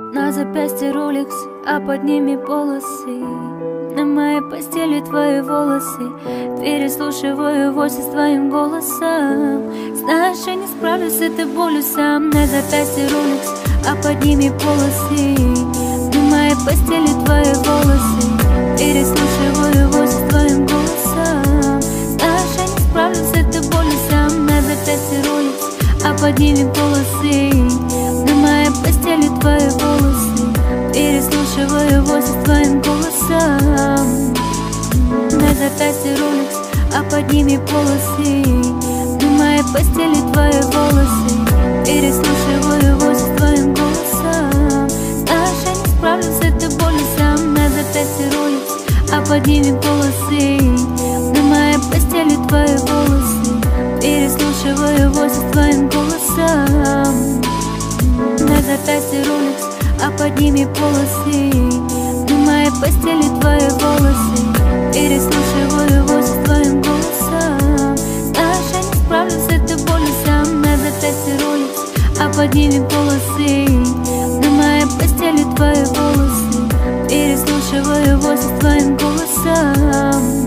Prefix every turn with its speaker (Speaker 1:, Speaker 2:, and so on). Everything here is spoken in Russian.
Speaker 1: На запястье ролекс, а под ними полосы. На моей постели твои волосы. Переслушиваю войсы с твоим голосом. Знаешь, я не справлюсь с этой болью сам. На запястье ролекс, а под ними полосы. На моей постели твои волосы. Переслушиваю войсы с твоим голосом. Знаешь, я не справлюсь с этой болью сам. На запястье ролекс, а под ними полосы. На моей постели твои волосы. Переслушиваю войсы с твоим голосом. На запястье ролекс, а под ними полосы. На моей постели твои волосы. Переслушиваю войсы с твоим голосом. Знаешь, я не справлюсь с этой болью сам. На запястье ролекс, а под ними полосы. На моей постели твои волосы. Переслушиваю войсы с твоим голосом. На запястье ролекс, а под ними полосы. На моей постели твои волосы. Переслушиваю войсы с твоим голосом. Знаешь, я не справлюсь с этой болью сам. На запястье ролекс, а под ними полосы. На моей постели твои волосы. Переслушиваю войсы с твоим голосом.